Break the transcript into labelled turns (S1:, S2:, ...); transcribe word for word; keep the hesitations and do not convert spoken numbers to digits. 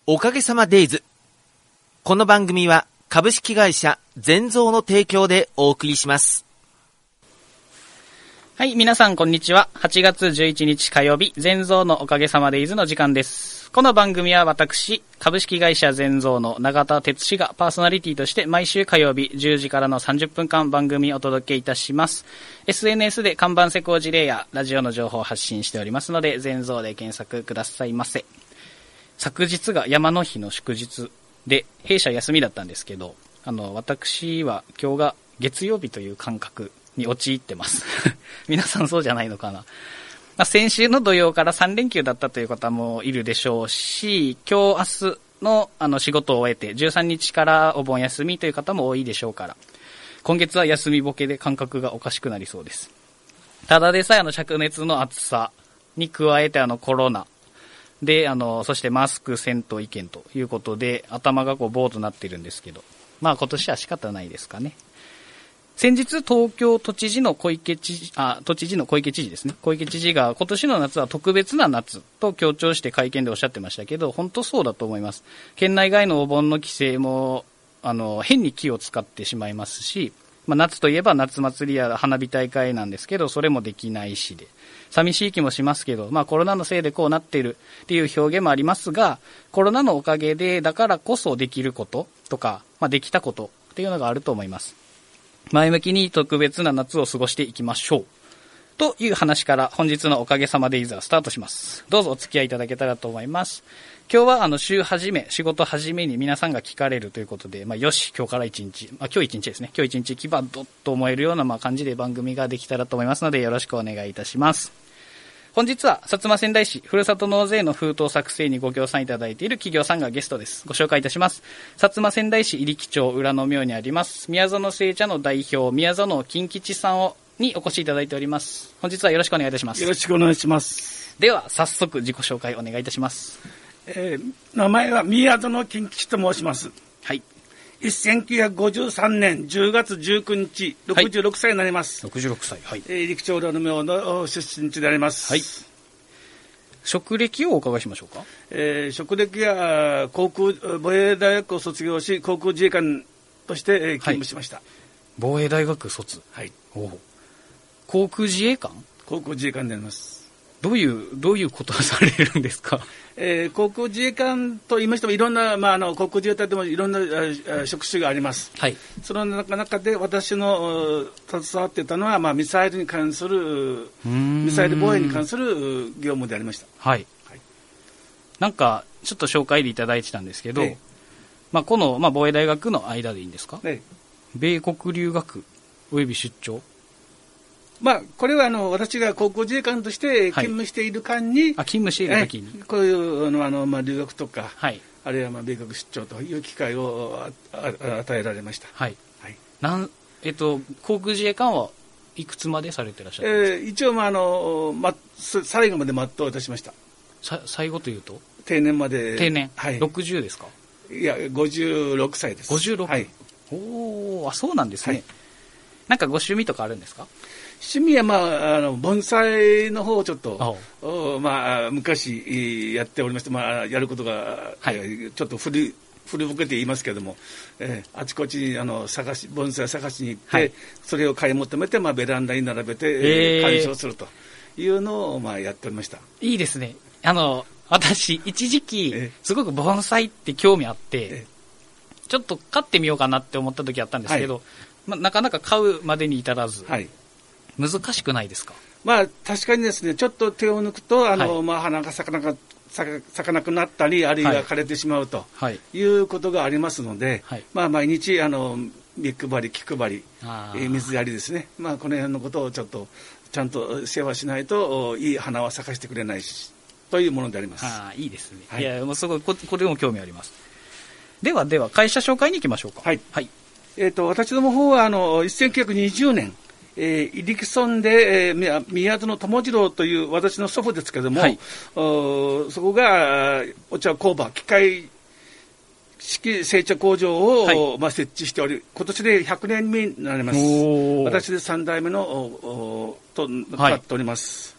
S1: おかげさまデイズ。この番組は株式会社全蔵の提供でお送りします。
S2: はい、皆さんこんにちは。はちがつじゅういちにち火曜日、全蔵のおかげさまデイズの時間です。この番組は私、株式会社全蔵の永田哲司がパーソナリティとして毎週火曜日じゅうじからのさんじゅっぷんかん番組をお届けいたします。エスエヌエス で看板施工事例やラジオの情報を発信しておりますので、全蔵で検索くださいませ。昨日が山の日の祝日で弊社休みだったんですけど、あの私は今日が月曜日という感覚に陥ってます皆さんそうじゃないのかな。まあ、先週の土曜からさんれんきゅうだったという方もいるでしょうし、今日明日のあの仕事を終えてじゅうさんにちからお盆休みという方も多いでしょうから、今月は休みボケで感覚がおかしくなりそうです。ただでさえあの灼熱の暑さに加えてあのコロナで、あの、そしてマスクせんといけんということで、頭がこうボーとなっているんですけど、まあ今年は仕方ないですかね。先日、東京都知事の小池知事、あ、都知事の小池知事ですね。小池知事が今年の夏は特別な夏と強調して会見でおっしゃってましたけど、本当そうだと思います。県内外のお盆の規制も、あの、変に気を使ってしまいますし、まあ夏といえば夏祭りや花火大会なんですけど、それもできないしで。寂しい気もしますけど、まあコロナのせいでこうなっているっていう表現もありますが、コロナのおかげでだからこそできることとか、まあできたことっていうのがあると思います。前向きに特別な夏を過ごしていきましょう。という話から本日のおかげさまデイズはスタートします。どうぞお付き合いいただけたらと思います。今日はあの週始め、仕事始めに皆さんが聞かれるということで、まあよし、今日から一日、まあ今日一日ですね。今日一日気ばどっと思えるようなまあ感じで番組ができたらと思いますのでよろしくお願いいたします。本日は薩摩川内市ふるさと納税の封筒作成にご協賛いただいている企業さんがゲストです。ご紹介いたします。薩摩川内市入木町裏の廟にあります宮園製茶の代表宮園金吉さんをにお越しいただいております。本日はよろしくお願いいたします。
S3: よろしくお願いします。
S2: では早速自己紹介お願いいたします。
S3: えー、名前は宮園金吉と申します。
S2: はい。
S3: せんきゅうひゃくごじゅうさんねんじゅうがつじゅうくにちろくじゅうろくさいになります。
S2: はい、ろくじゅうろくさい、はい。
S3: えー、入木町裏の廟の出身地であります。
S2: はい。職歴をお伺いしましょうか。
S3: えー、職歴は航空防衛大学を卒業し航空自衛官として、えー、勤務しました。はい、
S2: 防衛大学卒。
S3: はい。
S2: お航空自衛官。
S3: 航空自衛官であります。
S2: どういうどういうことをされるんですか。
S3: えー、航空自衛官と言いましてもいろんな、まあ、あの航空自衛隊でもいろんな職種があります。はい、その中で私の携わっていたのは、まあ、ミサイルに関するミサイル防衛に関する業務でありました。
S2: はい、はい、なんかちょっと紹介でいただいてたんですけど、ええまあ、この、まあ、防衛大学の間でいいんですか。ええ、米国留学および出張。
S3: まあ、これはあの私が航空自衛官として勤務している間に、はい、
S2: あ勤務している時に
S3: こういうのあの、まあ、留学とか、
S2: はい、
S3: あるいはまあ米国出張という機会を与えられました。
S2: はいはい、なんえっと、航空自衛官はいくつまでされてらっしゃるんですか。
S3: えー、一応、まああのま、最後まで全ういたしました。
S2: さ最後というと
S3: 定年まで。
S2: 定年、
S3: はい、
S2: ろくじゅうですか。
S3: いやごじゅうろくさいです。
S2: ごじゅうろく、はい、おあそうなんですね。はい、なんかご趣味とかあるんですか。
S3: 趣味は、まあ、あの盆栽の方をちょっと、まあ、昔やっておりまして、まあ、やることが、はい、えー、ちょっと古古ぼけて言いますけれども、えー、あちこちにあの探し盆栽探しに行って、はい、それを買い求めて、まあ、ベランダに並べて、えー、鑑賞するというのを、まあ、やっておりました。
S2: いいですね。あの私一時期、えー、すごく盆栽って興味あって、えー、ちょっと買ってみようかなって思った時あったんですけど、はい、まあ、なかなか買うまでに至らず、はい、難しくないですか。
S3: まあ、確かにですね、ちょっと手を抜くとあの、はい、まあ、花が咲かなか咲かなくなったり、あるいは枯れてしまうと、はい、いうことがありますので、はい、まあ、毎日あのビッグバリ気配り、えー、水やりですね、まあ、この辺のことをちょっとちゃんと世話しないといい花は咲かせてくれないしというものであります。
S2: あいいですね、はい、いやもうすごい こ, これも興味あります。ではでは会社紹介に行きましょうか。
S3: はい、はい、えー、と私ども方はあのせんきゅうひゃくにじゅうねん、えー、入木村で、えー、宮園友次郎という私の祖父ですけれども、はい、おそこがお茶工場機械式製茶工場を、はい、まあ、設置しており、今年でひゃくねんめになります。私でさんだいめのとなっております。